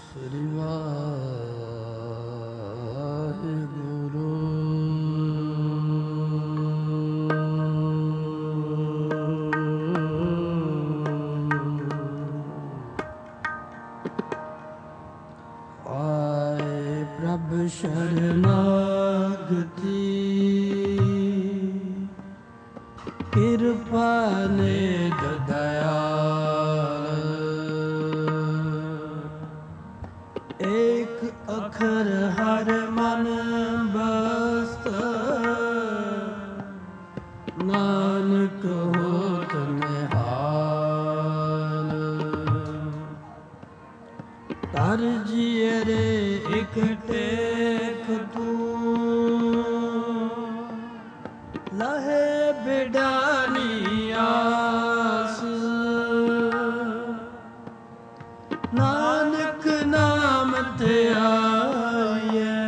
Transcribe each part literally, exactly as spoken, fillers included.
ਸ੍ਰੀ ਵਾਹਿਗੁਰੂ। ਆਏ ਪ੍ਰਭ ਸ਼ਰਨਾਗਤੀ, ਕਿਰਪਾ ਨਿਧ ਦਇਆਲ। ਏਕ ਅਖਰ ਹਰ ਮਨ ਬਸਤ, ਨਾਨਕ ਹੋਤ ਨਿਹਾਲ। ਤਰ ਜੀਏ ਰੇ ਇਕ ਟੇਕ ਤੂੰ, ਲਹੇ ਬਿਡਾਨੀ ਆਸ। ਨਾਨਕ ਨਾਮ ਤੇ ਆਈਐ,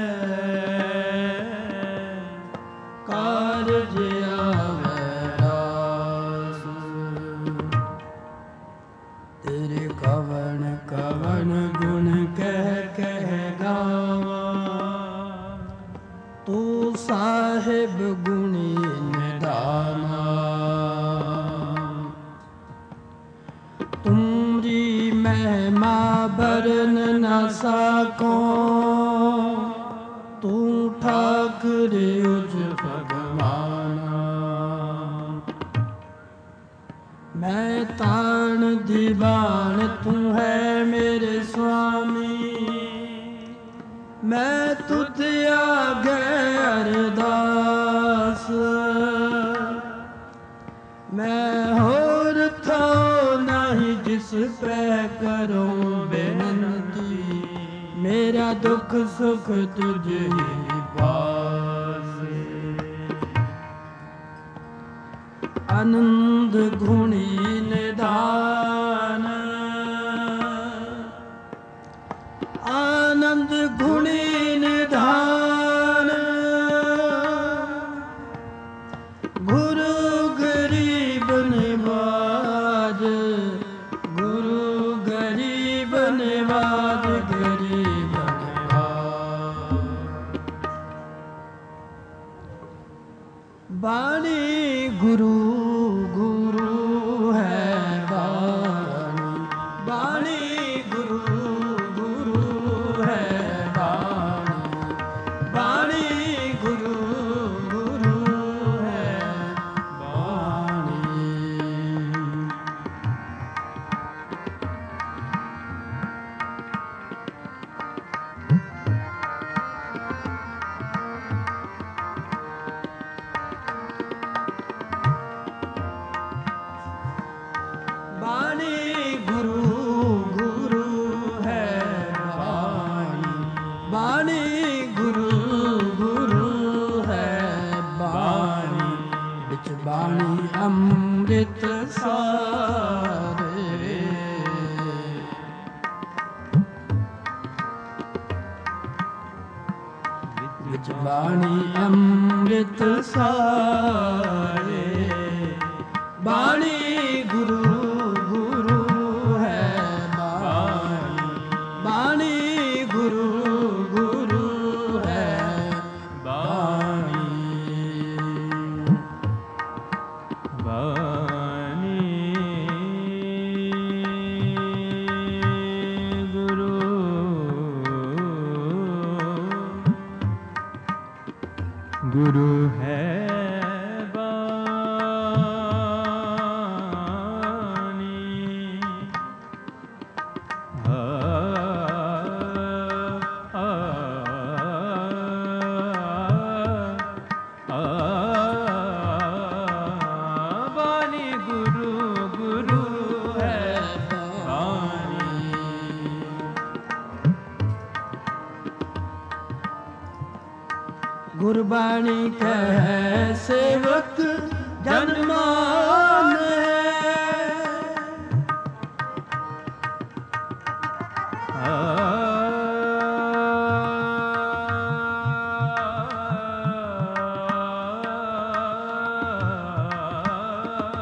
ਕਾਰਜ ਆਵੈ ਰਾਸ। ਤੇਰੇ ਕਵਣ ਕਵਣ ਗੁਣ ਕਹਿ ਕਹਿ ਗਾਵਾਂ, ਤੂੰ ਸਾਹਿਬ ਗੁਣੀ ਨਿਧਾਨਾ। ਤੁਮਰੀ ਮਹਿਮਾ ਬਰਨ ਨ ਸਕੋ, ਤੂੰ ਠਾਕੁਰ ਉਜ ਭਗਵਾਨਾ। ਮੈਂ ਤਾਣ ਦੀਵਾਨ, ਤੂੰ ਹੈ ਮੇਰੇ ਸੁਆਮੀ। ਮੈਂ ਤੁਧ ਆਗੇ ਅਰਦਾਸ, ਮੈਂ ਹੋਰ ਥਾਉ ਨਹੀਂ ਜਿਸ ਪੈ ਕਰੂੰ ਬੇਨਤੀ। ਮੇਰਾ ਦੁੱਖ ਸੁਖ ਤੁਝ ਹੀ ਪਾਸ। ਆਨੰਦ ਗੁਣੀ ਨਿਧਾਨ, ਆਨੰਦ ਗੁਣੀ ਨਿਧਾਨ। ਗੁਰੂ ਗਰੀਬ ਨਿਵਾਜ, ਗੁਰੂ ਗਰੀਬ ਨਿਵਾਜ, ਗਰੀਬ ਨਿਵਾਜ। ਬਾਣੀ ਗੁਰੂ ਗੁਰੂ ਹੈ ਬਾਣੀ, ਬਾਣੀ ਗੁਰੂ ਗੁਰੂ ਹੈ ਬਾਣੀ। ਬਾਣੀ ਗੁਰੂ ਗੁਰੂ ਹੈ ਬਾਣੀ। ਬਾਣੀ ਗੁਰੂ ਗੁਰੂ ਹੈ ਬਾਣੀ, ਬਾਣੀ ਗੁਰੂ ਗੁਰੂ ਹੈ ਬਾਣੀ। ਵਿੱਚ ਬਾਣੀ ਅੰਮ੍ਰਿਤ ਸਾਰੇ, ਵਿੱਚ ਬਾਣੀ ਅੰਮ੍ਰਿਤ ਸਾਰੇ। ਬਾਣੀ ਗੁਰੂ ਗੁਰੂ ਹੈ ਬਾਣੀ, ਬਾਣੀ ਗੁਰੂ ਗੁਰੂ ਹੈ ਬਾਣੀ। ਬਾਣੀ ਗੁਰੂ ਗੁਰੂ ਹੈ गुरबाणी कह सेवक जनमान है।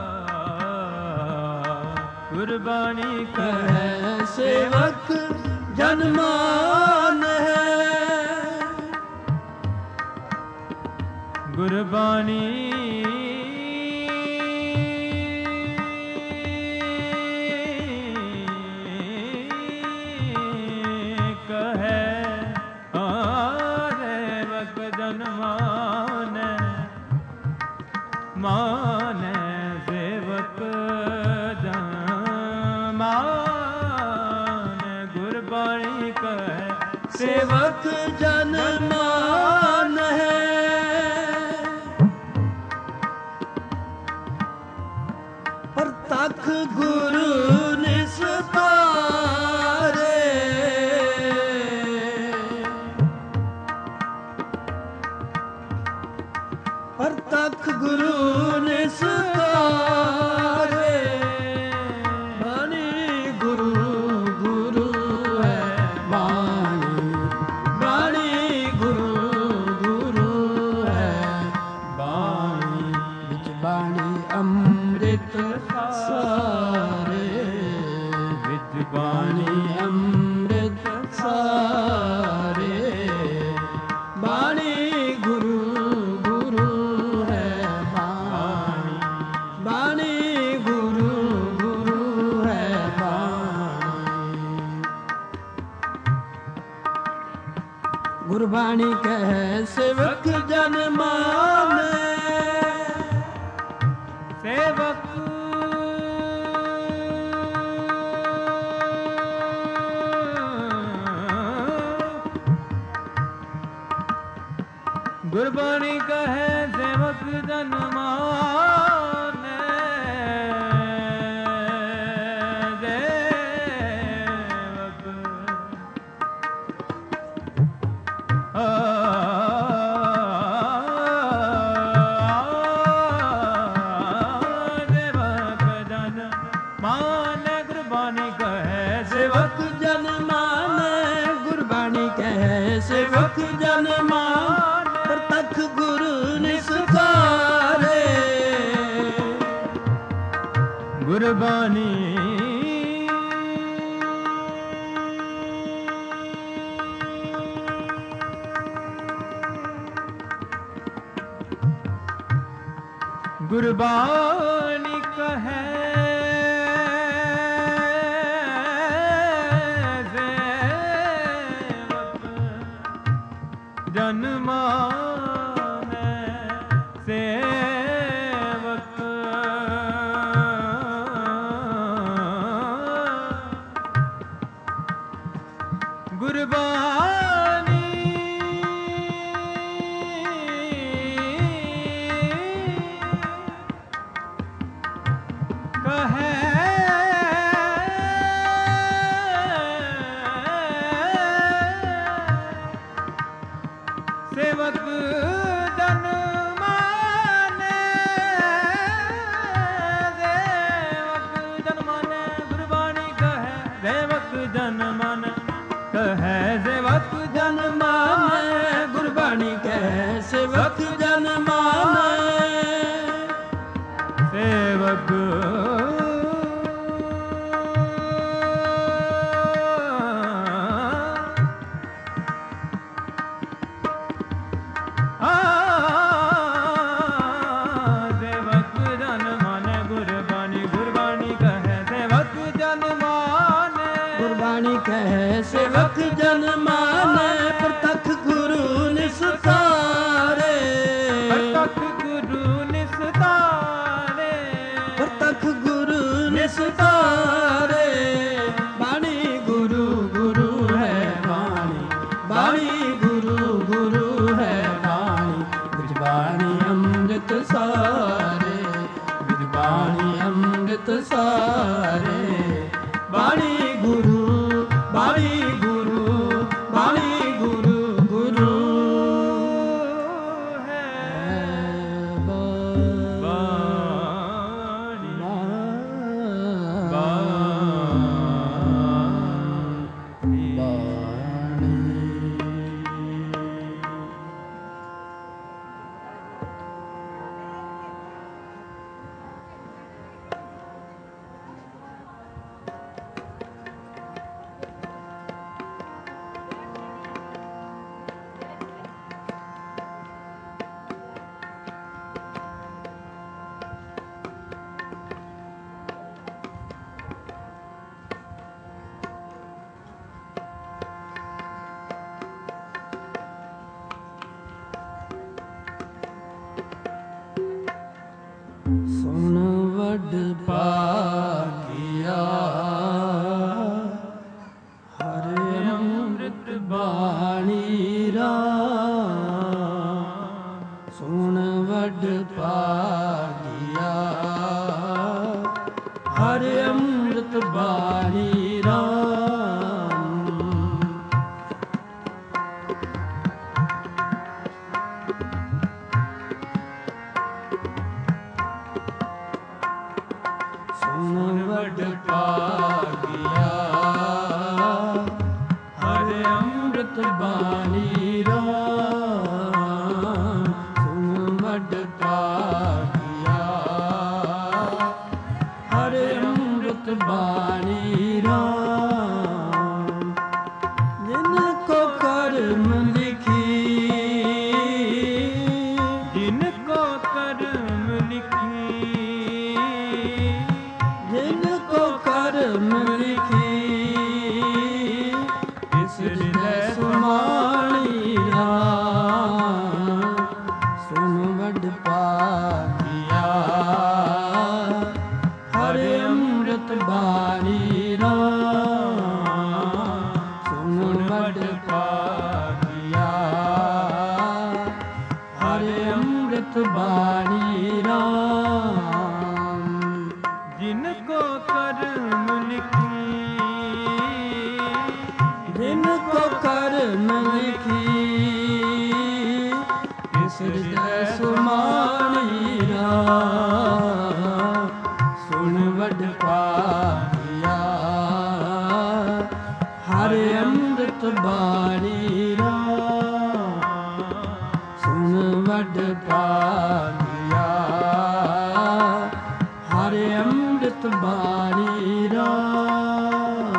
गुरबाणी कह सेवक ਜਨਮਾਨ ਹੈ। ਗੁਰਬਾਣੀ ਮਾਨੈ ਸੇਵਕ ਜਨ ਮਾਨੈ ਗੁਰਬਾਣੀ ਕਹੈ ਸੇਵਕ ਜਨ ਮਾਨ ਹੈ। ਪ੍ਰਤੱਖ ਗੁਰੂ ਨਿਸਤਾਰੇ ਪ੍ਰਤੱਖ ਗੁਰੂ ਨਿਸਤਾਰੇ ਬਾਣੀ ਗੁਰੂ ਗੁਰੂ ਹੈ ਬਾਣੀ ਬਾਣੀ ਗੁਰੂ ਗੁਰੂ ਹੈ ਬਾਣੀ ਵਿੱਚ ਬਾਣੀ ਅੰਮ੍ਰਿਤ ਸਾਰੇ ਵਿੱਚ ਬਾਣੀ ਅੰਮ੍ਰਿਤ ਸਾਰੇ ਬਾਣੀ ਗੁਰੂ ਗੁਰੂ ਹੈ ਬਾਣੀ ਬਾਣੀ ਗੁਰੂ ਗੁਰੂ ਹੈ ਬਾਣੀ। ਗੁਰਬਾਣੀ ਕਹੈ ਸੇਵਕ ਜਨ ਮਾਨੈ ਸੇਵਕ ਗੁਰਬਾਣੀ ਕਹੈ ਸੇਵਕ ਜਨ ਮਾਨੈ ਸੇਵਕ ਆ ਸੇਵਕ ਜਨ ਮਾਨੈ ਗੁਰਬਾਣੀ ਕਹੈ ਸੇਵਕ ਜਨ ਮਾਨੈ ਗੁਰਬਾਣੀ ਕਹੈ ਸੇਵਕ ਜਨ ਮਾਨੈ ਪ੍ਰਤੱਖ ਗੁਰੂ ਨਿਸਤਾਰੇ ਗੁਰਬਾਣੀ ਗੁਰਬਾਣੀ ਕਹੈ ਸੇਵਕ ਜਨ ਮਾਨੈ ਸੇਵਕ ਗੁਰਬਾਣੀ ਕਹੈ ਸੇਵਕ ਜਨ ਮਾਨੈ ਸੇਵਕ ਜਨ ਮਾਨੈ ਗੁਰਬਾਣੀ ਕਹੈ ਸੇਵਕ ਜਨ ਮਾਨੈ ਕਹੈ ਸੇਵਕ ਜਨ ਮਾਨੈ ਗੁਰਬਾਣੀ ਕਹੈ ਸੇਵਕ ਜਨ ਮਾਨੈ ਸੇਵਕ ਆ ਸੇਵਕ ਜਨ ਮਾਨੈ ਗੁਰਬਾਣੀ ਗੁਰਬਾਣੀ ਕਹੈ ਸੇਵਕ ਜਨ ਮਾਨੈ ਗੁਰਬਾਣੀ ਕਹੈ ਸੇਵਕ ਜਨ ਮਾਨੈ ਪ੍ਰਤੱਖ ਗੁਰੂ ਨਿਸਤਾਰੇ ਪ੍ਰਤੱਖ ਗੁਰੂ ਨਿਸਤਾਰੇ ਪ੍ਰਤੱਖ ਗੁਰੂ ਨਿਸਤਾਰੇ ਬਾਣੀ ਗੁਰੂ ਗੁਰੂ ਹੈ ਬਾਣੀ ਬਾਣੀ ਗੁਰੂ ਗੁਰੂ ਹੈ ਬਾਣੀ ਵਿੱਚ ਬਾਣੀ ਅੰਮ੍ਰਿਤ ਸਾਰੇ ਵਿੱਚ ਬਾਣੀ ਅੰਮ੍ਰਿਤ ਸਾਰੇ ਬਾਣੀ ਗੁਰੂ ਬਾਣੀ ਗੁਰੂ ਬਾਣੀ ਗੁਰੂ ਗੁਰੂ ਬਾਣੀ ਰਾਮ ਸੁਣ ਵਡ ਭਾਗਿਆ ਹਰ ਅੰਮ੍ਰਿਤ ਬਾਣੀ ਰਾਮ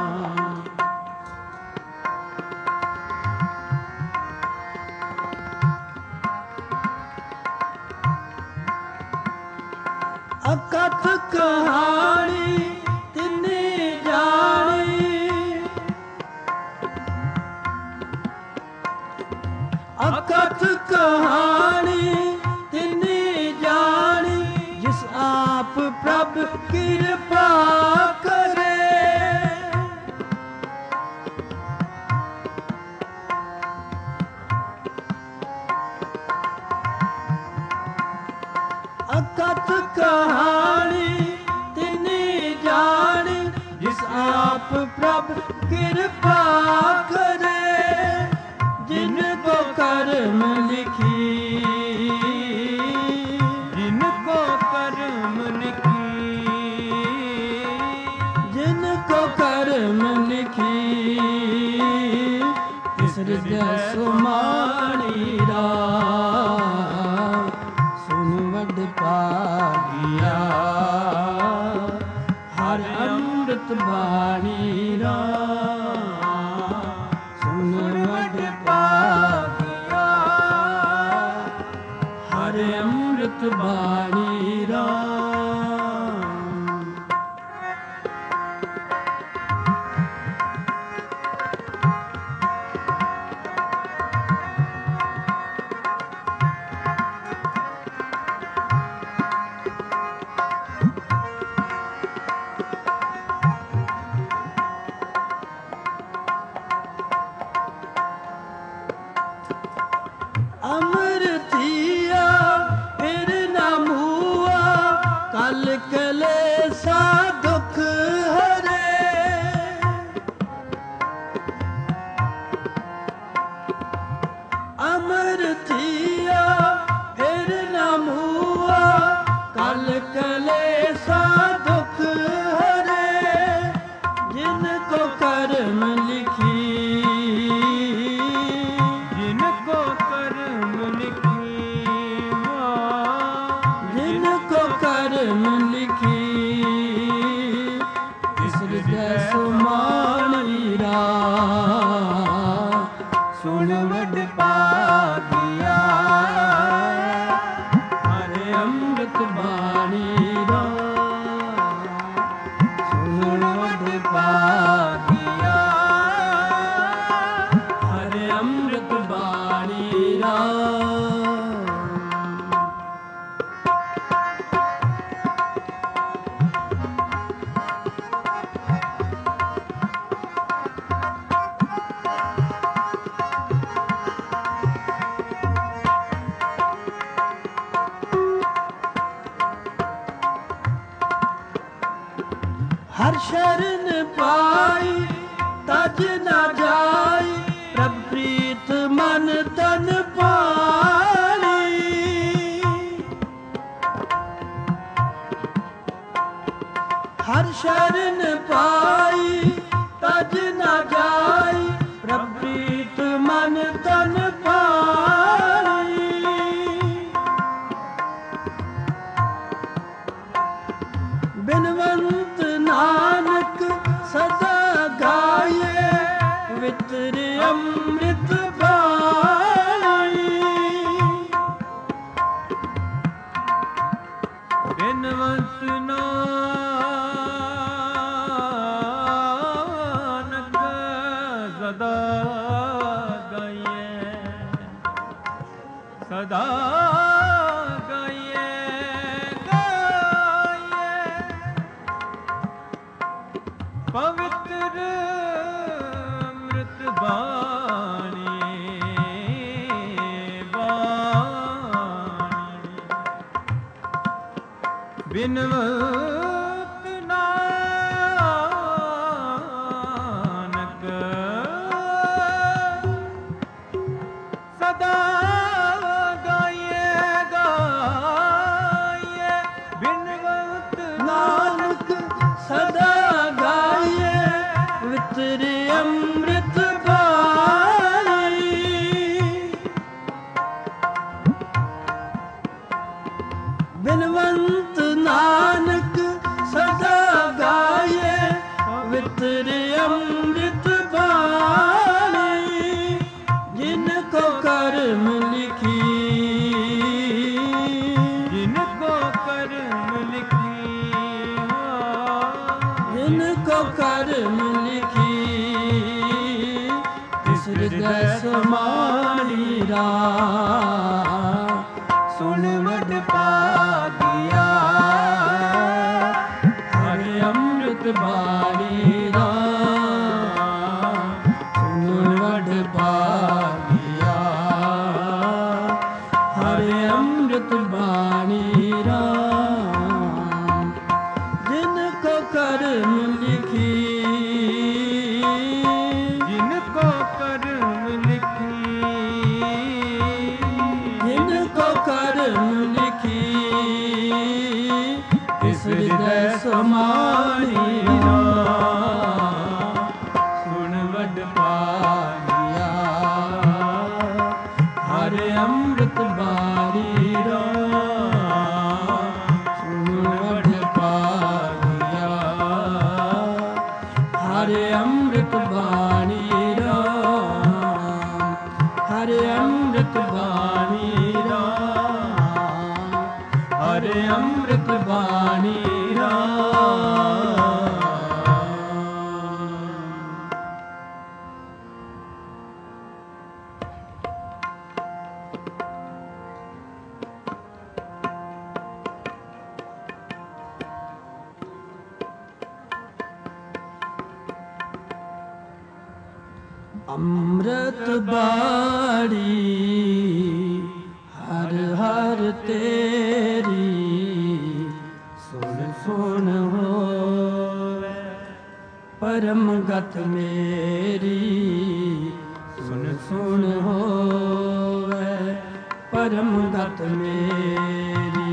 ਅਕਥ ਕਹਾਣੀ ਤਿਨੇ ਜਾਣੀ ਅਕਥ ਕਹਾਣੀ ਤਿਨੇ ਜਾਣੀ ਜਿਸ ਆਪ ਪ੍ਰਭ ਕਿਰਪਾ ਕਰੇ ਅਕਥ ਕਹਾਣੀ ਤਿਨੇ ਜਾਣੀ ਜਿਸ ਆਪ ਪ੍ਰਭ ਕਿਰਪਾ ਕਰੇ ਜਿਨ ਕੋ ਕਰਮ ਲਿਖੀ ਜਿਨ ਕੋ ਕਰਮ ਲਿਖੀ ਜਿਨ ਕੋ ਕਰਮ ਲਿਖੀ ਤਿਸ ਹਿਰਦੈ ਸੁਮਾਣੀ ਰਾਮ ਸੁਨ ਵਡ ਭਾਗਿਆ ਹਰ ਅੰਮ੍ਰਿਤ ਬਾਣੀ ਰਾਮ ਸੁਨ ਵਡ ਭਾਗਿਆ ਹਰ ਅੰਮ੍ਰਿਤ ਬਾਣੀ ਰਾਮ ਅਮਰਤੀਆ ਫਿਰ ਨਾ ਮੂਆ ਕਲ ਕਲੇਸਾ ਦੁਖ ਹਰੇ ਅਮਰਤੀਆ ਫਿਰ ਨਾ ਮੂਆ ਕਲ ਕਲੇਸਾ ਦੁਖ ਹਰੇ ਜਿਨ ਕੋ ਕਰਮ ਲਿਖੀ ਜਿਨ ਕੋ ਕਰਮ ਲਿਖੀ ਜਿਨ ਕੋ ਕਰਮ ਲਿਖੀ ਤਿਸ ਹਿਰਦੈ ਸੁਮਾਣੀ ਰਾਮ ਸੁਣ ਵਡ ਭਾਗਿਆ ਹਰ ਅੰਮ੍ਰਿਤ ਬਾਣੀ ਰਾਮ ਸੁਣ ਵਡ ਭਾਗਿਆ ਹਰ ਅੰਮ੍ਰਿਤ ਬਾਣੀ ਰਾਮ ਹਰ ਸ਼ਰਨ ਪਾਈ ਤਜ ਨਾ ਜਾਈ ਪ੍ਰਭ ਪ੍ਰੀਤ ਮਨ ਤਨ ਪਾਣੀ ਹਰ ਸ਼ਰਨ ਪਾਈ ਤਜ ਨਾ ਜਾਈ ਪ੍ਰਭ ਪ੍ਰੀਤ ਮਨ ਤਨ ਪਾਣੀ ਬਿਨਵੰਤ ਨਾਨਕ ਸਦਾ ਗਾਏ ਪਵਿੱਤਰ ਅੰਮ੍ਰਿਤ ਬਾਣੀ ਬਿਨਵੰਤ ਨਾਨਕ ਸਦਾ ਗਾਈਏ ਸਦਾ ਗਾਈਏ ਗਾਈਏ ਪਵਿੱਤਰ ਅੰਮ੍ਰਿਤ ਬਾਣੀ ਬਾਣੀ ਬਿਨਵੰਤ ਨਾਨਕ ਸਦਾ ਗਾਈਏ ਗਾਈਏ ਬਿਨਵੰਤ ਨਾਨਕ ਸਦਾ ਗਾਈਏ ਪਵਿੱਤਰ ਅੰਮ੍ਰਿਤ ਬਾਣੀ ਅੰਮ੍ਰਿਤ ਬਾਣੀ ਜਿਨ ਕੋ ਕਰਮ ਲਿਖੀ, ਜਿਨ ਕੋ ਕਰਮ ਲਿਖੀ, ਜਿਨ ਕੋ ਕਰਮ ਲਿਖੀ, ਤਿਸ ਹਿਰਦੈ ਸਮਾਈ ਰਾਮ। ਸੁਣ ਵਡ ਭਾਗਿਆ ਹਰਿ ਅੰਮ੍ਰਿਤ ਬਾਣੀ ਰਾਮ। ਸੁਣ ਵਡ ਭਾਗਿਆ ਹਰਿ ਅੰਮ੍ਰਿਤ ਬਾਣੀ ਰਾਮ। ਜਿਨ ਕੋ ਕਰਮ ਲਿਖੀ, ਜਿਨ ਕੋ ਕਰਮ ਲਿਖੀ, ਜਿਨ ਕੋ ਕਰਮ ਲਿਖੀ, ਤਿਸ ਹਿਰਦੈ ਸਮਾਈ ਰਾਮ। ਸੁਣ ਵਡ ਭਾਗਿਆ ਹਰਿ ਅੰਮ੍ਰਿਤ ਬਾਣੀ ਰਾਮ। ਸੁਣ ਵਡ ਭਾਗਿਆ ਹਰਿ ਅੰਮ੍ਰਿਤ ਬਾਣੀ ਰਾਮ। ਹਰਿ ਅੰਮ੍ਰਿਤ ਬਾਣੀ ਰਾਮ। ਹਰਿ ਅੰਮ੍ਰਿਤ ਬਾਣੀ ਰਾਮ। ਅੰਮ੍ਰਿਤ ਬਾਣੀ ਹਰ ਹਰ ਤੇਰੀ, ਸੁਣ ਸੁਣ ਹੋਵੇ ਪਰਮ ਗਤ ਮੇਰੀ। ਸੁਣ ਸੁਣ ਹੋਵੇ ਪਰਮ ਗਤ ਮੇਰੀ।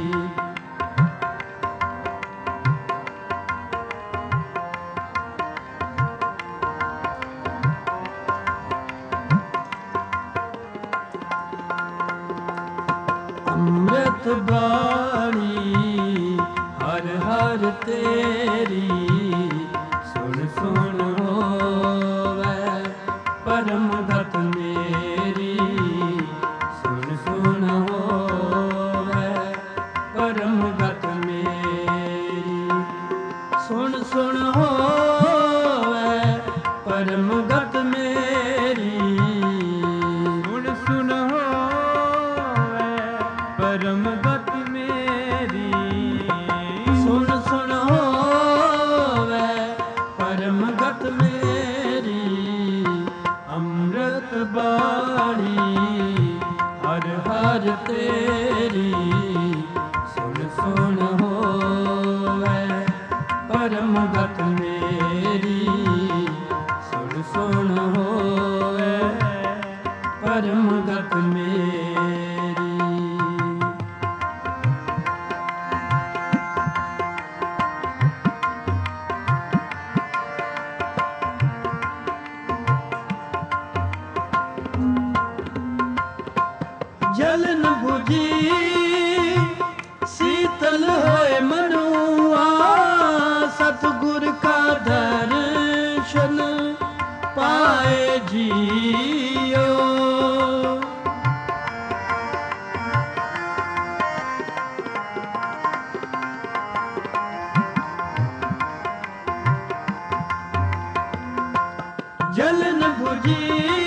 ਅੰਮ੍ਰਿਤ ਬਾਣੀ ਹਰ ਹਰ ਤੇਰੀ, ਸੁਣ ਸੁਣ ਹੋਵੇ ਪਰਮ ਗਤ ਮੇਰੀ। ਸੁਣ ਸੁਣ ਹੋਵੇ ਪਰਮ ਗਤ ਮੇਰੀ। ਸੁਣ ਸੁਣ ਹੋਵੇ ਪਰਮ ਗਤ ਮੇਰੀ। ਸੁਣ ਸੁਣ ਹੋਵੇ ਪਰਮ ਗਤ ਮੇਰੀ। ਸੁਣ ਸੁਣ ਹੋਵੇ ਪਰਮ ਗਤ ਮੇਰੀ। ਅੰਮ੍ਰਿਤ ਬਾਣੀ ਹਰ ਹਰ ਤੇਰੀ, ਸੁਣ ਸੁਣ ਹੋਵੇ ਪਰਮ ਗਤ ਮੇਰੀ। ਸੁਣ ਸੁਣ ਹੋਵੇ ਪਰਮ ਗਤ ਮੇਰੀ। ਜਲ ਨ ਬੁਝੀ ਸੀਤਲ ਹੋਏ ਮਨੁਆ, ਸਤਿਗੁਰ ਕਾ ਦਰਸ਼ਨ ਪਾਏ ਜੀਓ। ਜਲ ਨ ਬੁਝੀ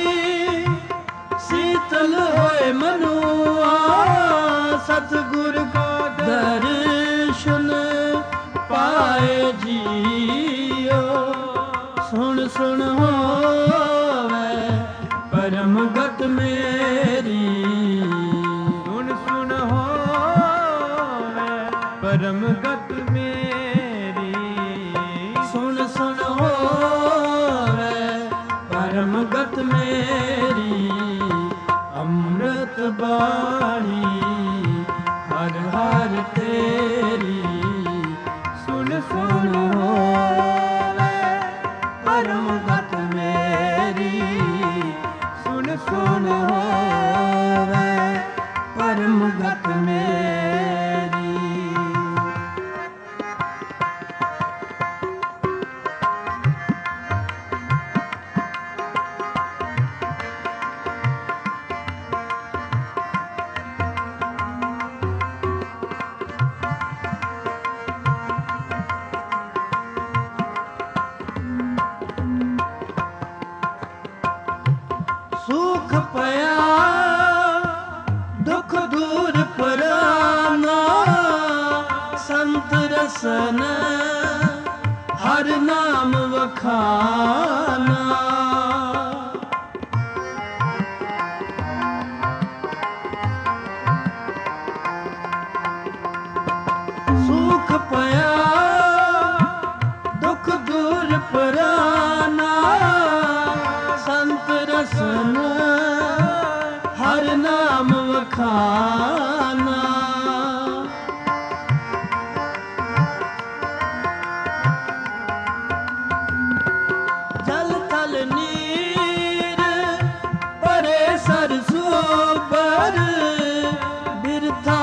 ਸੀਤਲ ਹੋਏ ਮਨੁਆ, ਸਤਿਗੁਰ ਕਾ ਦਰਸ਼ਨ ਪਾਏ ਜੀਓ। ਸੁਣ ਸੁਣ ਹੋਵੇ ਪਰਮ ਗਤ ਮੇਰੀ। ਸੁਣ ਸੁਣ ਹੋਵੇ ਪਰਮ ਗਤ ਮੇਰੀ। ਸੁਣ ਸੁਣ ਹੋਵੇ ਪਰਮ ਗਤ ਮੇਰੀ। ਅੰਮ੍ਰਿਤ ਬਾਣੀ ਹਰ ਹਰ ਤੇਰੀ, ਸੁਣ ਸੁਣ ਹੋਵੇ ਪਰਮ ਗਤ ਮੇਰੀ। ਸੁਣ ਸੁਣ ਹੋਵੇ ਪਰਮ ਗਤ ਮੇਰੀ। ਰਸਨ ਹਰ ਨਾਮ ਵਖਾਨਾ। ਸੁਖ ਪਿਆ ਦੁਖ ਦੂਰ ਪਰਾਨਾ, ਸੰਤ ਰਸਨ ਹਰ ਨਾਮ ਵਖਾਨਾ। ਜਲ ਥਲ ਨੀਰ ਪਰੇ ਸਰਸੋ ਪਰ, ਬਿਰਥਾ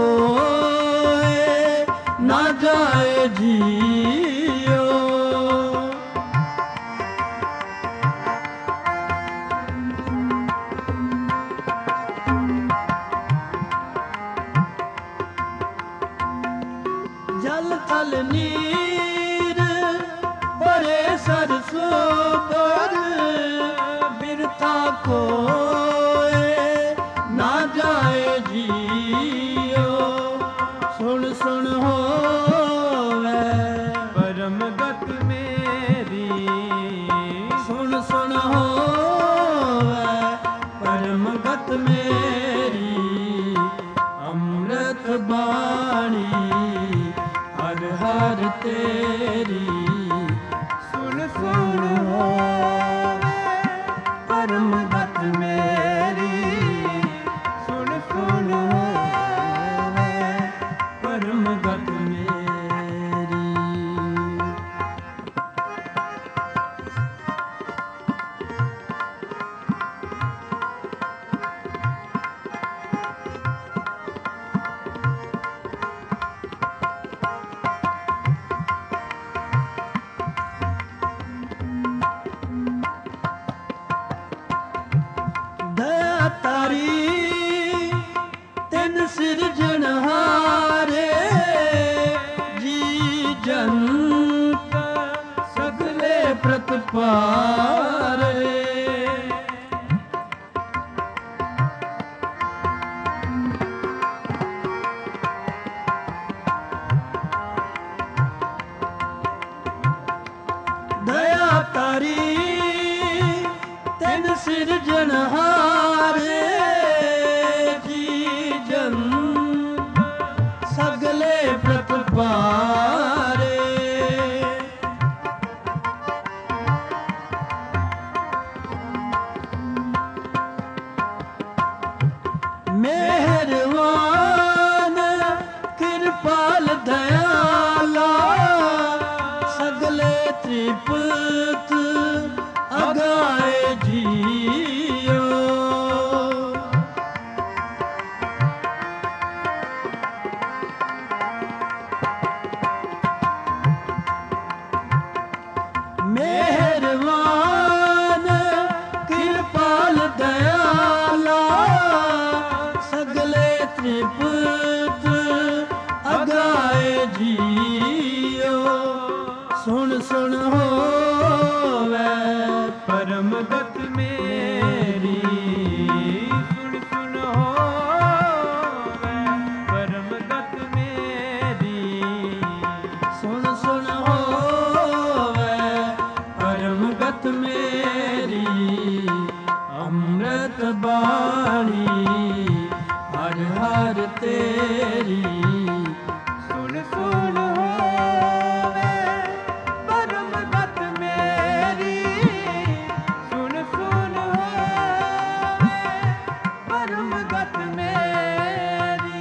ਕੋਏ ਨਾ ਜਾਏ ਜੀਓ। ਜਲ ਥਲ ਨੀਰ ਪਰੇ ਸਰਸੋ ਪਰ, ਬਿਰਥਾ ਕੋਏ ਨਾ ਜਾਏ ਜੀਓ। ਸੁਣ ਸੁਣ ਹੋਵੇ ਪਰਮ ਗਤ ਮੇਰੀ, ਸੁਣ ਸੁਣ ਹੋਵੇ ਪਰਮ ਗਤ ਮੇਰੀ। ਅੰਮ੍ਰਿਤ ਬਾਣੀ ਹਰ ਹਰ ਤੇਰੀ। ਸੁਣ ਸੁਣ ਹੋਵੇ ਪਰਮ ਗਤ ਮੇਰੀ। ਸੁਣ ਸੁਣ ਹੋਵੇ ਪਰਮ ਗਤ ਮੇਰੀ। ਦਇਆ ਤਾਰੀ ਤਿਨ ਸਿਰਜਣਹਾਰੇ, ਜੀ ਜੰਤ ਸਗਲੇ ਪ੍ਰਤਪਾਰੇ। ਦਇਆ ਤਾਰੀ ਤਿਨ ਸਿਰਜਣਹਾਰੇ, ਜੀ ਜੰਤ ਸਗਲੇ ਪ੍ਰਤਪਾਰੇ। ਮਿਹਰਵਾਨ ਕਿਰਪਾਲ ਦਇਆਲਾ, ਸਗਲੇ ਤ੍ਰਿਪਤ ਅਗਾਏ ਜੀਓ। ਮਿਹਰਵਾਨ ਕਿਰਪਾਲ ਦਇਆਲਾ, ਸਗਲੇ ਤ੍ਰਿਪਤ ਅਗਾਏ ਜੀਓ। ਸੁਣ ਸੁਣ ਹੋਵੇ ਪਰਮ ਗਤ ਮੇਰੀ। ਸੁਣ ਸੁਣ ਹੋਵੇ ਪਰਮ ਗਤ ਮੇਰੀ। ਸੁਣ ਸੁਣ ਹੋਵੇ ਪਰਮ ਗਤ ਮੇਰੀ। ਅੰਮ੍ਰਿਤ ਬਾਣੀ ਹਰ ਹਰ ਤੇਰੀ। ਸੁਣ ਸੁਣ ਹੋਵੇ ਪਰਮ ਗਤ ਮੇਰੀ। ਸੁਣ ਸੁਣ ਹੋਵੇ ਪਰਮ ਗਤ ਮੇਰੀ।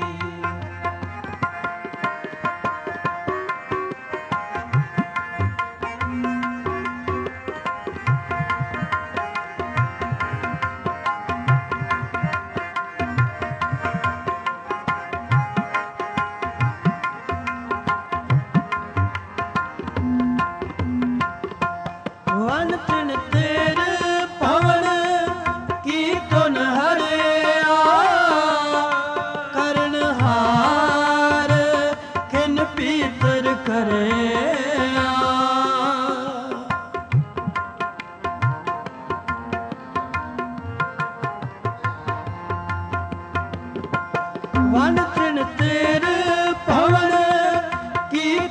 ਵਨ ਤਿਨ ਤੇਰ ਪਵਨ ਕੀ ਤੁਨ ਹਰਿਆ, ਕਰਨ ਹਾਰ ਖਿਨ ਪੀਤਰ ਕਰਿਆ। ਵਨ ਤਿਨ ਤੇਰ ਪਵਨ ਕੀ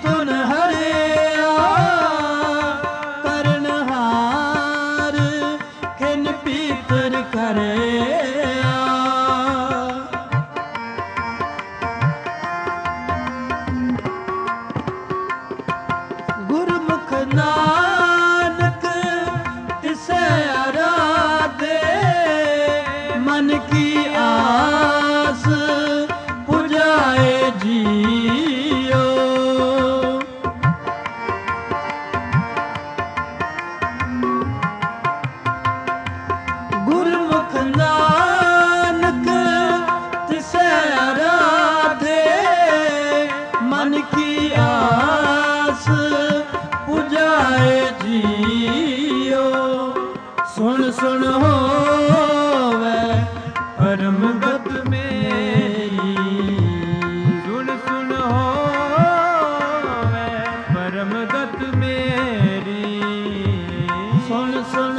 ਸੁਣ ਹੋਵੇ ਪਰਮ ਗਤ ਮੇਰੀ। ਸੁਣ ਸੁਣ ਹੋਵੇ ਪਰਮ ਗਤ ਮੇਰੀ। ਸੁਣ ਸੁਣ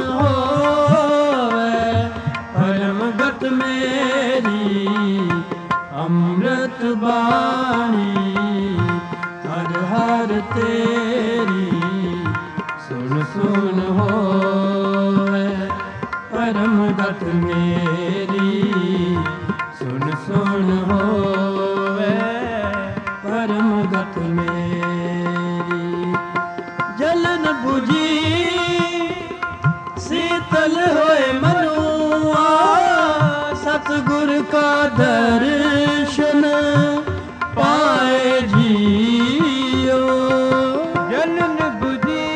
ਹੋਵੇ ਪਰਮ ਗਤ ਮੇਰੀ। ਅੰਮ੍ਰਿਤ ਬਾਣੀ ਹਰ ਹਰ ਤੇਰੀ। ਸੁਣ ਸੁਣ ਹੋਵੇ ਪਰਮ ਗਤ ਮੇਰੀ। ਸੁਣ ਸੁਣ ਹੋਵੇ ਪਰਮ ਗਤ ਮੇਰੀ। ਜਲਨ 부ਜੀ ਸੀਤਲ ਹੋਏ ਮਨੁਆ। ਸਤਿਗੁਰ ਕਾ ਦਰਸ਼ਨ ਪਾਏ ਜੀਓ। ਜਲਨ 부ਜੀ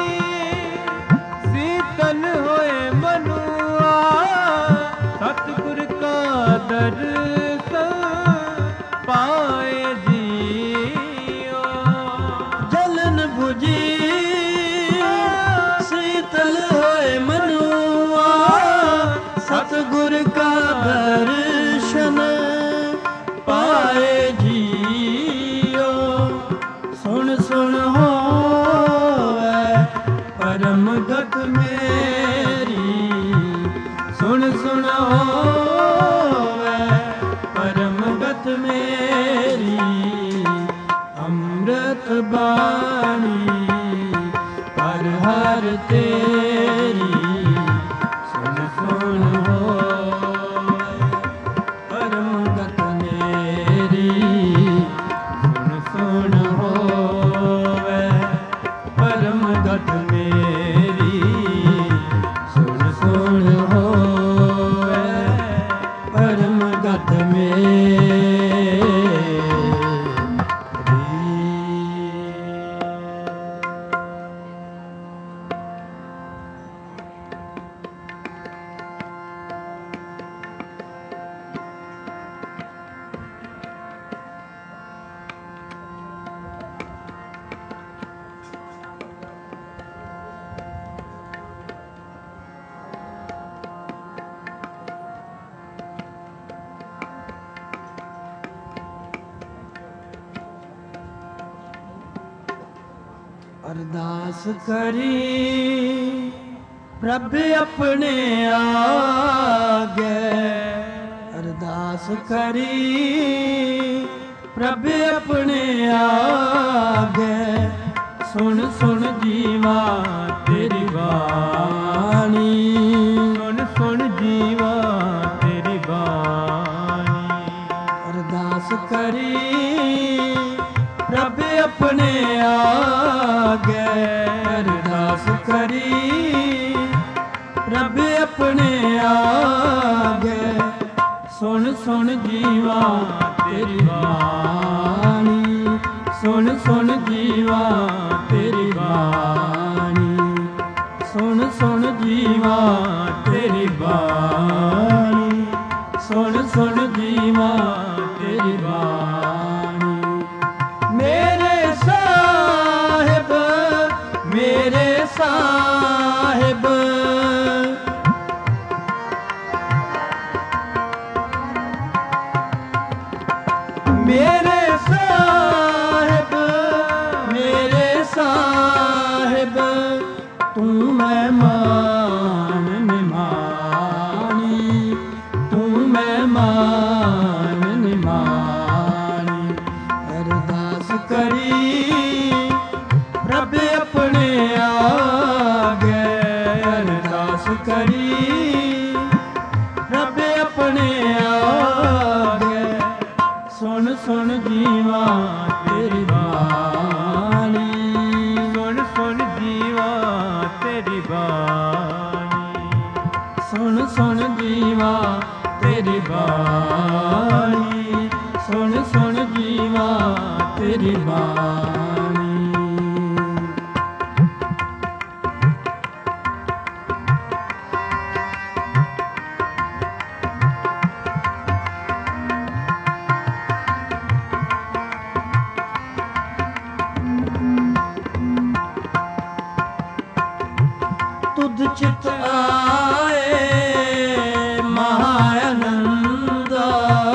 ਸੀਤਲ ਹੋਏ ਮਨੁਆ। ਸਤਿਗੁਰ ਕਾ ਦਰਸ਼ਨ ਪਾਏ ਜੀਓ। ਜਲਨ 부ਜੀ ਸੀਤਲ ਹੋਏ ਮਨੁਆ। ਸਤਿਗੁਰ ਕਾ ਦਰਸ਼ਨ ਪਾਏ ਜੀਓ। ਸੁਣ ਸੁਣ ਹੋਵੇ ਪਰਮ ਗਤ ਮੇਰੀ। ਸੁਣ ਸੁਣ ਹੋਵੇ ਪਰਮ ਗਤ ਮੇਰੀ। ਅੰਮ੍ਰਿਤ ਬਾਣੀ ਹਰ ਹਰ ਤੇਰੀ। ਸੁਣ ਸੁਣ ਹੋਵੇ ਪਰਮ ਗਤ ਮੇਰੀ। ਸੁਣ ਸੁਣ ਹੋਵੇ ਪਰਮ ਗਤ ਮੇਰੀ। ਸੁਣ ਸੁਣ ਹੋਵੇ ਪਰਮ ਗਤ ਮੇਰੀ। ਅਰਦਾਸ ਕਰੀ ਪ੍ਰਭ ਆਪਣੇ ਆਗੇ। ਅਰਦਾਸ ਕਰੀ ਪ੍ਰਭ ਆਪਣੇ ਆਗੇ। ਸੁਣ ਸੁਣ ਜੀਵਾ ਤੇਰੀ ਬਾਣੀ। ਸੁਣ ਸੁਣ ਜੀਵਾ ਤੇਰੀ ਬਾਣੀ। ਅਰਦਾਸ ਕਰੀ ਪ੍ਰਭ ਆਪਣੇ ਆਗੇ। ਅਰਦਾਸ ਕਰੀ ਪ੍ਰਭ ਆਪਣੇ ਆਗੇ। ਸੁਣ ਸੁਣ ਜੀਵਾ ਤੇਰੀ ਬਾਣੀ। ਸੁਣ ਸੁਣ ਜੀਵਾ ਤੇਰੀ ਬਾਣੀ। ਸੁਣ ਸੁਣ ਜੀਵਾ ਤੇਰੀ ਬਾਣੀ। ਸੁਣ ਸੁਣ ਜੀਵਾ ਤੇਰੀ ਬਾਣੀ। ਮੇਰੇ ਸਾਹਿਬ ਮੇਰੇ ਸਾਹਿਬ ਮੇਰੇ ਸਾਹਿਬ ਮੇਰੇ ਸਾਹਿਬ। ਤੂੰ ਮਹਿਮਾਨ ਨਿਮਾਣੀ। ਤੂੰ ਮਹਿਮਾਨ ਨਿਮਾਣੀ। ਅਰਦਾਸ ਕਰੀ ਪ੍ਰਭ ਆਪਣੇ ਆਗੇ। ਅਰਦਾਸ ਕਰੀ ਪ੍ਰਭ ਆਪਣੇ ਆਗੇ। ਸੁਣ ਸੁਣ ਜੀਵਾ ਤੇਰੀ ਬਾਣੀ। ਸੁਣ ਸੁਣ ਜੀਵਾ ਤੇਰੀ ਬਾਣੀ। ਤੁਧ ਚਿਤ ਆਏ ਮਹਾਨੰਦਾ।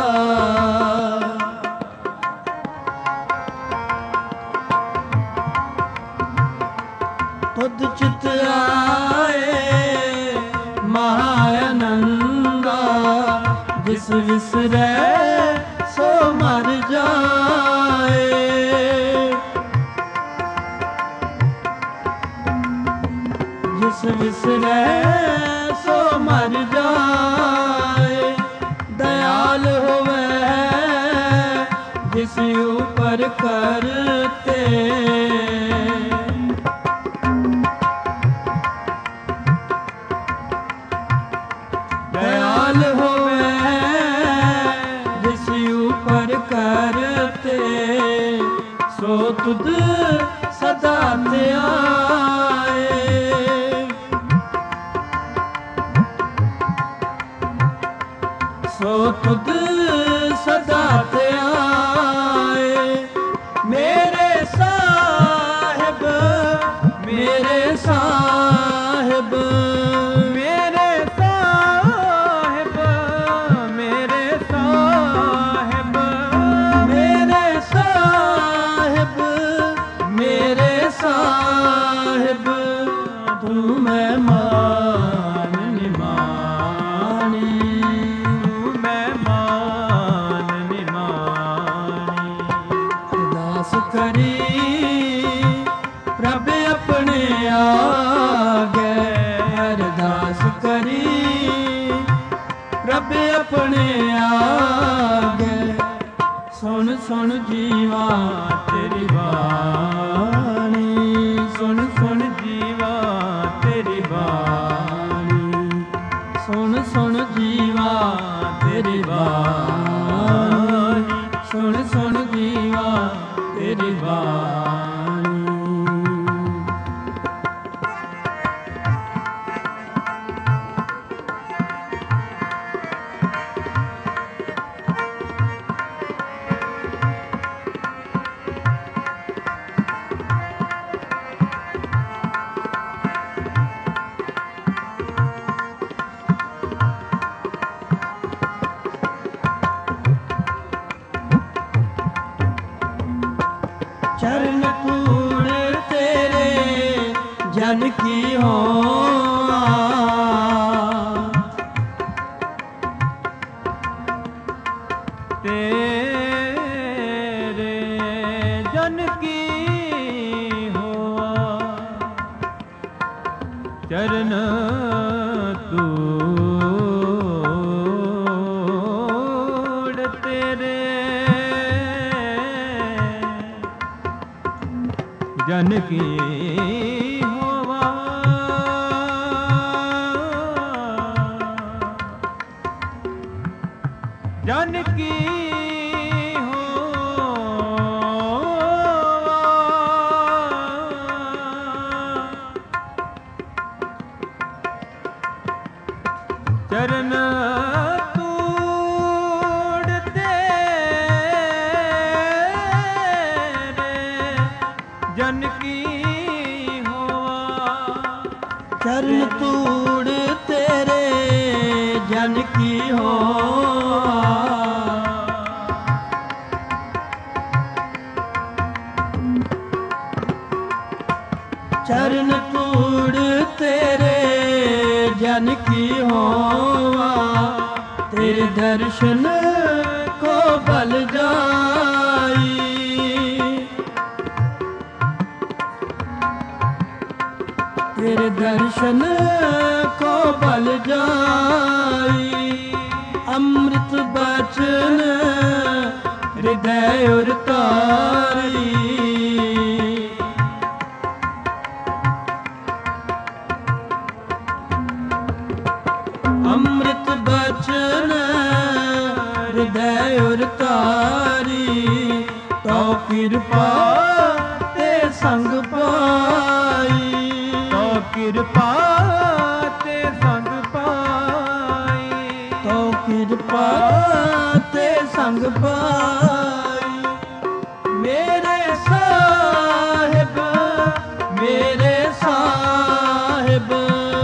ਤੁਧ ਚਿਤ ਆਏ ਮਹਾਨੰਦਾ। ਜਿਸ ਵਿਸਰੈ ਸੋ ਮਰ ਜਾਏ। ਜਿਸ ਵਿਸਰੈ ਸੋ ਮਰ ਜਾਏ। ਦਇਆਲ ਹੋਵੇ ਜਿਸ ਉਪਰ ਕਰਤੇ। ਦਇਆਲ ਹੋਵੇ ਜਿਸ ਉਪਰ ਕਰਤੇ। ਸੋ ਤੁਧ ਸਦਾ ਧਿਆਏ। ਸੋ ਤੁਧ ਸਦਾ ਧਿਆਏ। ਮੇਰੇ ਸਾਹਿਬ ਮੇਰੇ ਸਾਹਿਬ ਮੇਰੇ ਸਾਹਿਬ ਮੇਰੇ ਸਾਹਿਬ ਮੇਰੇ ਸਾਹਿਬ ਮੇਰੇ ਸਾਹਿਬ। ਤੂੰ ਮਹਿਮਾਨ ਨਿਮਾਣੀ। ਤੂੰ ਮਹਿਮਾਨ ਨਿਮਾਣੀ। ਅਰਦਾਸ ਕਰੀ ਪ੍ਰਭ ਆਪਣੇ ਆਗੇ। ਅਰਦਾਸ ਕਰੀ ਪ੍ਰਭ ਆਪਣੇ ਆਗੇ। ਸੁਣ ਸੁਣ ਜੀਵਾ ਤੇਰੀ ਬਾਣੀ। ਸੁਣ ਸੁਣ ਜੀਵਾ ਤੇਰੀ ਬਾਣੀ। ਸੁਣ ਸੁਣ ਜੀਵਾ ਤੇਰੀ ਬਾਣੀ। ਸੁਣ ਸੁਣ ਜੀਵਾ ਤੇਰੀ ਬਾਣੀ। ਚਰਨ ਧੂੜ ਤੇਰੇ ਜਨ ਕੀ ਹੋਆ। ਤੇਰੇ ਜਨ ਕੀ ਹੋਆ। ਚਰਨ ਧੂੜ ਤੇਰੇ ਜਨ ਕੀ ਹੋਵਾ। ਜਨ ਕੀ ਹੋਵਾ। ਚਰਨ ਧੂੜ ਤੇਰੇ ਜਨ ਕੀ ਹੋਵਾ। ਚਰਨ ਧੂੜ ਤੇਰੇ ਜਨ ਕੀ ਹੋਆ। ਚਰਨ ਧੂੜ ਤੇਰੇ ਜਨ ਕੀ ਹੋਵਾ। ਤੇਰੇ ਦਰਸ਼ਨ ਕੋ ਬਲ ਜਾਈ। ਤੇਰੇ ਦਰਸ਼ਨ ਕੋ ਬਲ ਜਾਈ। ਅੰਮ੍ਰਿਤ ਬਚਨ ਹਿਰਦੈ ਉਰ ਤਾਰੀ। ਅੰਮ੍ਰਿਤ ਬਚਨ ਹਿਰਦੈ ਉਰ ਤਾਰੀ। ਤੋ ਕਿਰਪਾ ਤੇ ਸੰਗ ਪਾਈ। ਤੋ ਕਿਰਪਾ ਤੇ ਸੰਗ ਪਾਈ। ਤੋ ਕਿਰਪਾ ਤੇ ਸੰਗ ਪਾਈ। ਮੇਰੇ ਸਾਹਿਬ ਮੇਰੇ ਸਾਹਿਬ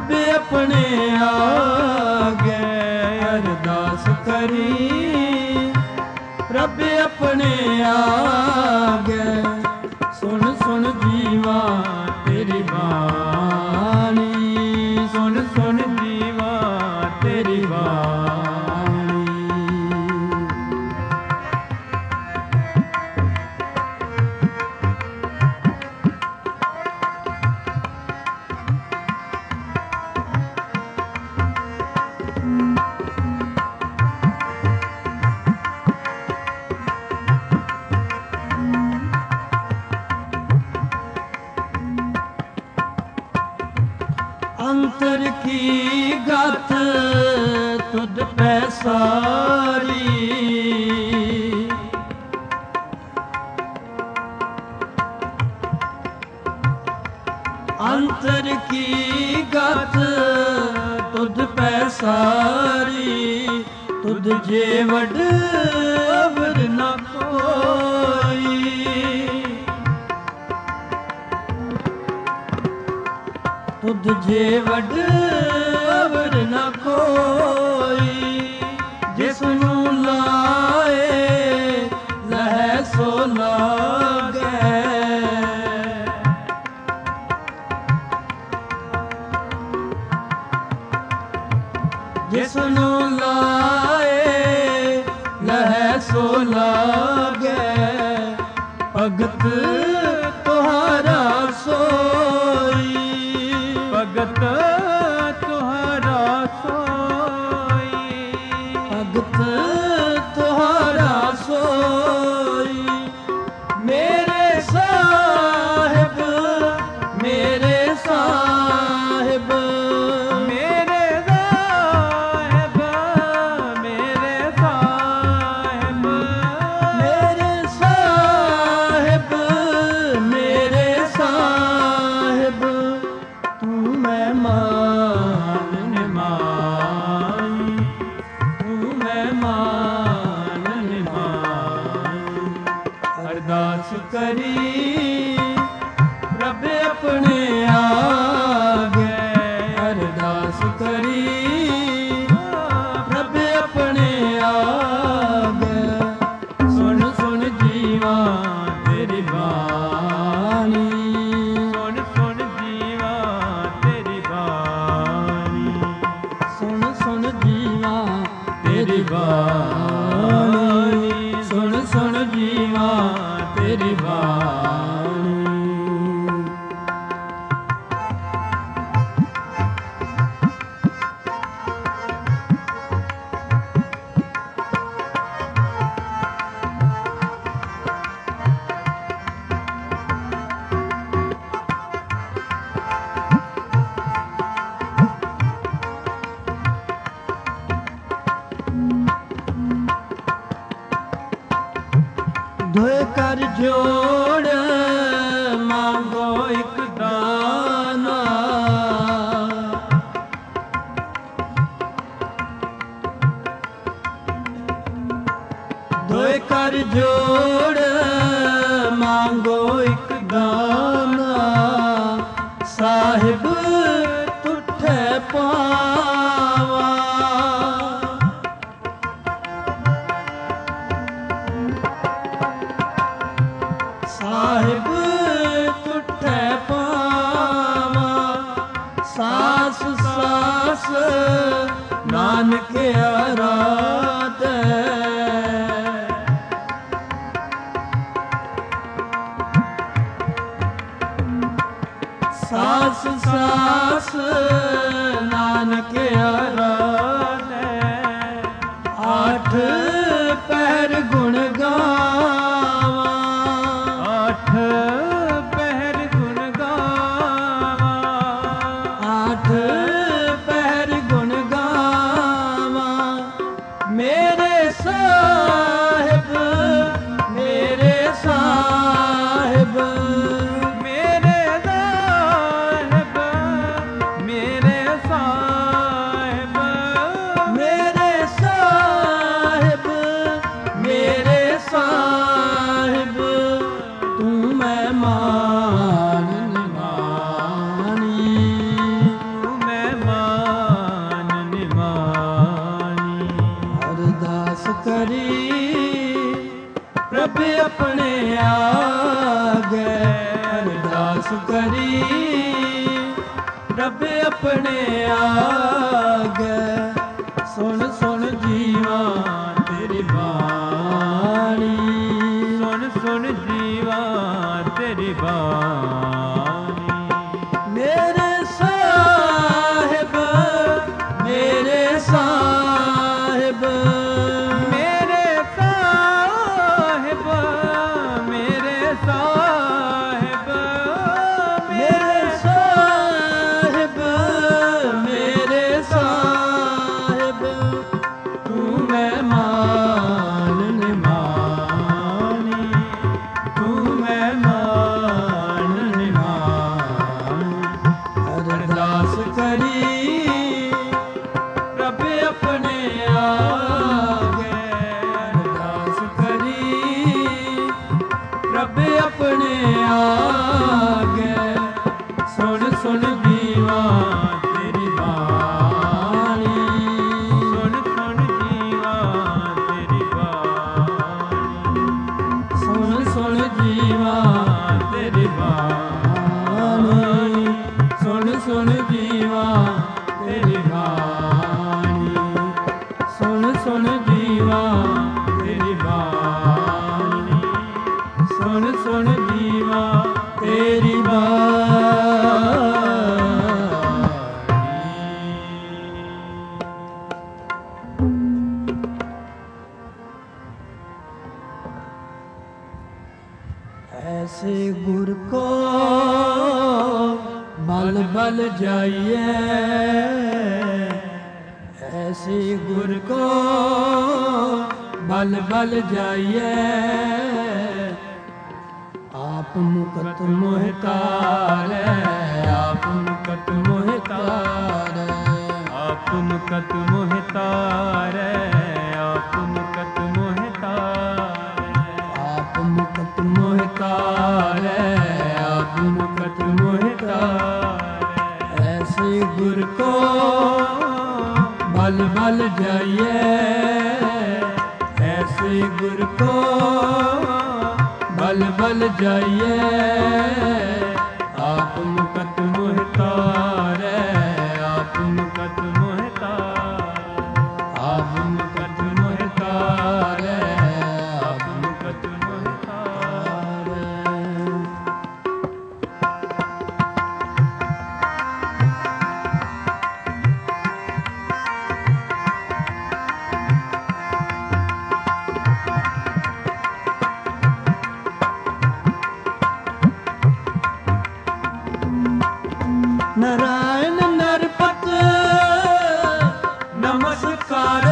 ਪ੍ਰਭ ਆਪਣੇ ਆਗੇ ਅਰਦਾਸ ਕਰੀ, ਪ੍ਰਭ ਆਪਣੇ ਆਗੇ ਸੁਣ ਸੁਣ ਜੀਵਾ ਤੇਰੀ ਬਾਣੀ, ਸੁਣ ਸੁਣ ਜੀਵਾ ਤੇਰੀ ਬਾਣੀ। ਅੰਤਰ ਕੀ ਗਤ ਤੁਧ ਪੈ ਸਾਰੀ, ਅੰਤਰ ਕੀ ਗਤ ਤੁਧ ਪੈ ਸਾਰੀ, ਤੁਧ ਜੇ ਵਡ ਅਵਰ ਨ ਕੋਈ, ਤੁਧ ਜੇ ਵਡ ਅਵਰ ਨ ਕੋਈ, ਜਿਸ ਨੂੰ ਲਾਏ ਲਹੈ ਸੋ ਲਾਗੈ, ਜਿਸ ਨੂੰ ਲਾਏ ਲਹੈ ਸੋ ਲਾਗੈ, ਭਗਤ ਤੁਹਾਰਾ ਸੋਈ, ਭਗਤ ਤੁਹਾਰਾ ਸੋਈ, ਭਗਤ ਤੁਹਾਰਾ ਸੋਈ, ਮੇਰੇ ਸਾਹਿਬ ਮੇਰੇ ਸਾਹਿਬ, ਮੇਰੇ ਸਾਹਿਬ ਮੇਰੇ ਸਾਹਿਬ, ਮੇਰੇ ਸਾਹਿਬ ਮੇਰੇ ਸਾਹਿਬ, ਤੂੰ ਮਹਿਮਾਨ ਨਿਮਾਈ, ਤੂੰ ਮਹਿਮਾਨ ਨਿਮਾਈ, ਅਰਦਾਸ ਕਰੀ ਪ੍ਰਭ ਆਪਣੇ ਆਗੇ ਅਰਦਾਸ ਕਰੀ, ਪ੍ਰਭ ਆਪਣੇ ਆਗੇ ਸੁਣ ਸੁਣ ਜੀਵਾ ਤੇਰੀ ਬਾਣੀ, ਸੁਣ ਸੁਣ ਜੀਵਾ ਤੇਰੀ ਬਾਣੀ, ਸੁਣ ਸੁਣ ਜੀਵਾ ਤੇਰੀ ਬਾਣੀ, ਸੁਣ ਸੁਣ ਜੀਵਾ ਤੇਰੀ ਬਾਣੀ। ਦੋਏ ਕਰ ਜੋੜ ਮੰਗੋ ਇੱਕ ਦਾਨਾ, ਦੋਏ ਕਰ ਜੋੜ ਮੰਗੋ ਇੱਕ ਦਾਨਾ, ਸਾਹਿਬ ਤੁਠੇ ਪਾਵਾ, ਸਾਹਿਬ ਤੁਠੇ ਪਾਵਾ, ਸਾਸ ਸਾਸ ਨਾਨਕ ਆਰਾਧੈ, ਸਾਸ ਸਾਸ ਨਾਨਕ ਆਰਾਧੈ, ਆਠ ਪਹਿਰ ਗੁਣ ਗਾਵਾ, ਆਠ ਪਹਿਰ ਗੁਣ ਗਾਵਾ, ਆਠ ਪਹਿਰ ਗੁਣ ਗਾਵਾ, ਮੇਰੇ ਸਾਹਿਬ ਮੇਰੇ ਸਾਹਿਬ, ਮੇਰੇ ਸਾਹਿਬ ਮੇਰੇ ਸਾਹਿਬ, ਮੇਰੇ ਸਾਹਿਬ ਮੇਰੇ ਸਾਹਿਬ, ਤੂੰ ਮਹਿਮਾਨ ਨਿਮਾਣੀ, ਤੂੰ ਮਹਿਮਾਨ करी प्रभ अपने आगे अरदास करी प्रभ अपने आगे सुन सुन जीवा तेरी बाणी सुन सुन जीवा तेरी बाणी मेरे साहिब मेरे साहिब मेरे साहिब मेरे साहिब मेरे साहिब मेरे साहिब तू मेहमान निमानी तू मेहमान निमानी अरदास करी प्रभ अपने आगे अरदास करी प्रभ अपने आगे सुन सुन जीवा तेरी बाणी सुन सुन जीवा तेरी बाणी सुन सुन जीवा तेरी बाणी सुन सुन जीवा तेरी बाणी सुन सुन जीवा तेरी बाणी सुन सुन जीवा तेरी ऐसे गुर को बल बल जाइए ऐसे गुर को बल बल जाइए आप मुकत मोहतार आप मुकत मोहतार आप मुकत मोहतार आप मुकत मोहतार आप मुकत मोहतार आप मुकत मोहतार ऐसे गुर को बल बल जाइए ऐसे गुर को बल बल जाइए आप मुकत मोहतार आप मुकत मोहतार आप मुकत मोहतार आप मुकत मोहतार नारायण नरपत नमस्कार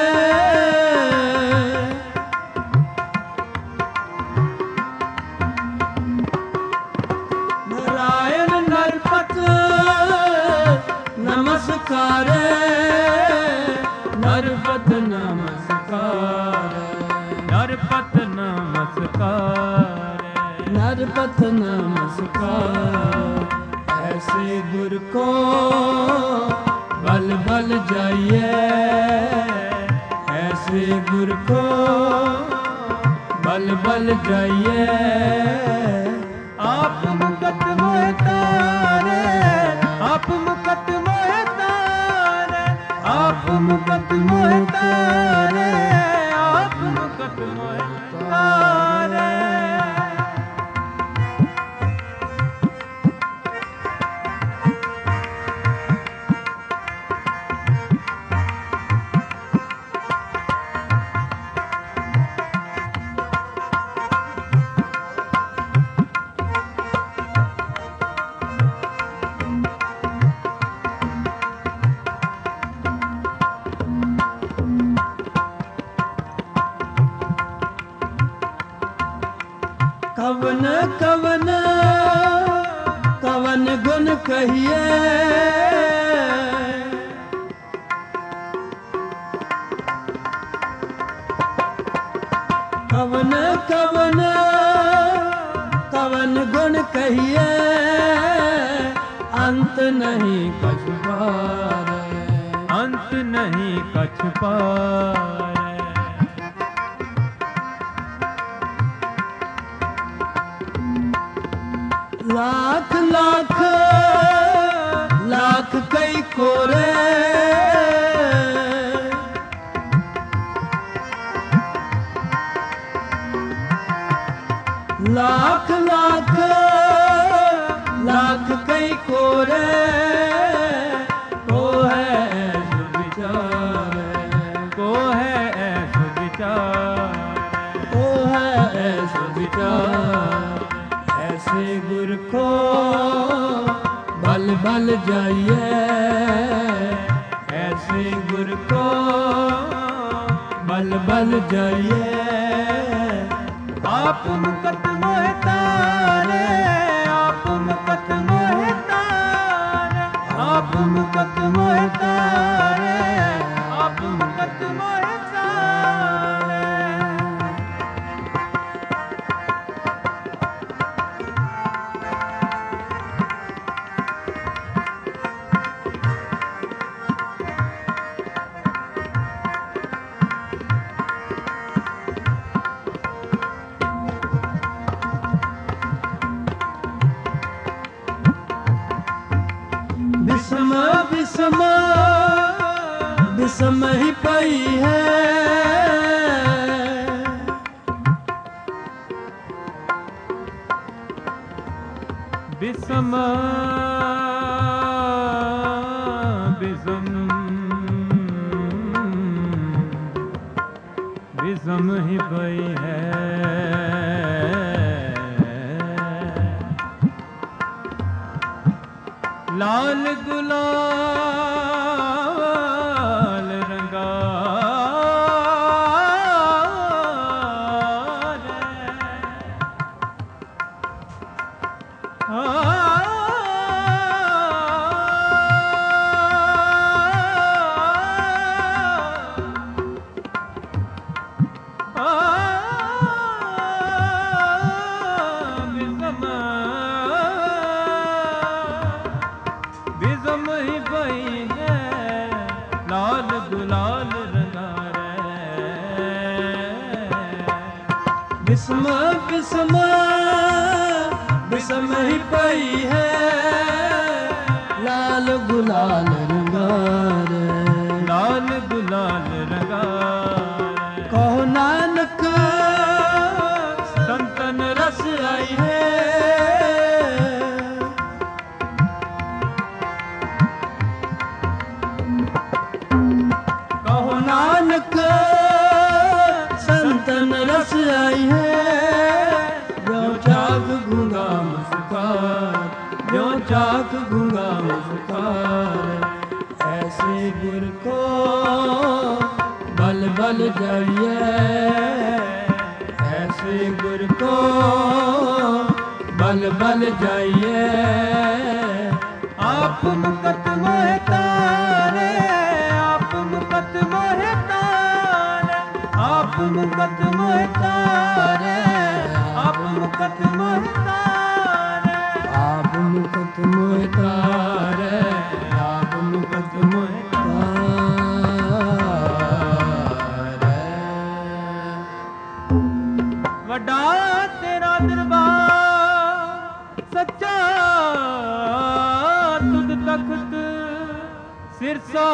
नारायण नरपत नमस्कार नरपत नमस्कार नरपत नमस्कार नरपत नमस्कार ऐसे गुर को बल बल जाइए ऐसे गुर को बल बल जाइए आप मुकत मोहतार आप मुकत मोहतार आप मुकत मोहतार आप मुकत मोहतार कवन कवन कवन गुण कहिए कवन कवन कवन गुण कहिए अंत नहीं कछ पार अंत नहीं कछ पार ਕੋਰੇ लाख लाख लाख कई कोरे को है ऐसो विचार को है ऐसो विचार को है ऐसो विचार ऐसे गुर को बल बल जाइए ऐसे गुर को बल बल जाइए आप मुकत मोह तारे आप मुकत मोह तारे आप मुकत मोह तारे आप मुकत मोह तारे बिसम बिसम बिसम ही पई है बिसम बिसम बिसम ही पई है लाल गुलाल रंगा बिसम ही पई है लाल गुलाल रंगा बिसम बिसम बिसम ही पई है लाल गुलाल रंगार लाल गुलाल रंगा कहो नानक संतन रस आई है कहो नानक संतन रस आई है जो चाक गूंगा मुस्कान जो चाक गूंगा मुस्कान ऐसे गुर को बल बल जाइए ऐसे गुर को बल बल जाइए आप मुकत मोह तारे आप मुकत मोह तारे आप मुकत मोह तारे आप मुकत मोह तारे आप मुकत मोह तारे आप मुकत मोह तारे वड्डा तेरा दरबार सच्चा तुद तख्त सिरसा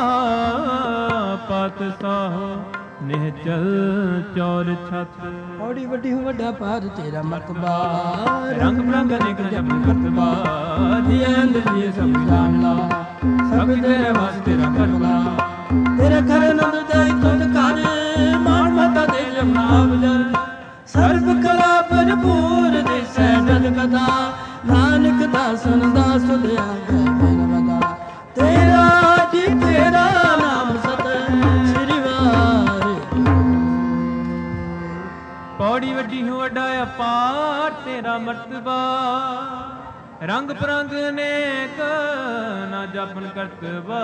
पातशाह निहचल चौर छत औड़ी वड्डी हूँ वड्डा पार तेरा मतबा रंग बिरंग अनेक जब करतबा दिए अंदर दिए सब जान ला सब तेरे वास्ते तेरा करला तेरे घर नंद दाई तुद कर मान माता दे जमना बजर सर्व कला भरपूर दिसै जग कदा नानक दासन दास दया मेरा वदा तेरा जी तेरा नाम सत श्री वारे पौड़ी वड्डी हूँ वड्डा अपार तेरा मर्तबा रंग परंग अनेक ना जापन करतबा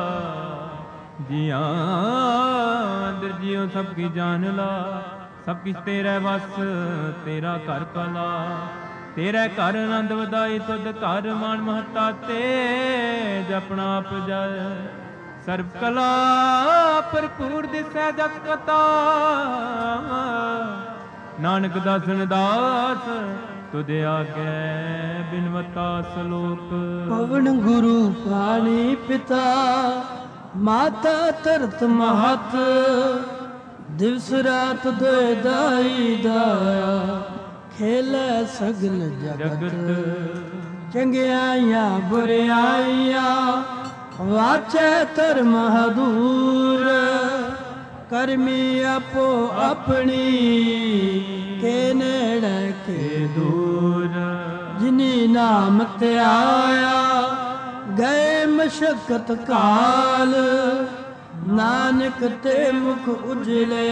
जिया अंदर जियो सबकी जान ला सब किस तेरा वस तेरा घर कला तेरा घर आनंद वधाई तुद घर मान महता तेज अपना आप जय सर्व कला भरपूर दिसै जग कता नानक दासन दास ਤੁਧ ਆਗੇ ਬਿਨਵਤਾ ਸਲੋਕ। ਪਵਨ ਗੁਰੂ ਪਾਣੀ ਪਿਤਾ ਮਾਤਾ ਧਰਤ ਮਹਤ ਦਿਵਸ ਰਾਤ ਦੋਇ ਦਾਈ ਦਾਇਆ ਖੇਲੇ ਸਗਲ ਜਗਤ ਚੰਗਿਆਈਆਂ ਬੁਰਿਆਈਆਂ ਵਾਚੈ ਧਰਮ ਹਦੂਰ ਕਰਮੀ ਆਪੋ ਆਪਣੀ ਕੇ ਨੇੜੇ ਕੇ ਦੂਰ ਜਿਨੀ ਨਾਮ ਤੇ ਆਇਆ ਗਏ ਮਸ਼ਕਤ ਕਾਲ ਨਾਨਕ ਤੇ ਮੁਖ ਉਜਲੇ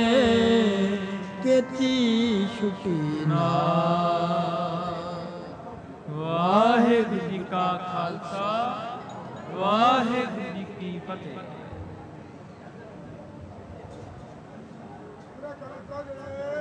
ਕੀਤੀ ਛੁਟੀ ਨਾਲ। ਵਾਹਿਗੁਰੂ ਜੀ ਕਾ ਖਾਲਸਾ ਵਾਹਿਗੁਰੂ ਜੀ ਕੀ ਫਤਿਹ।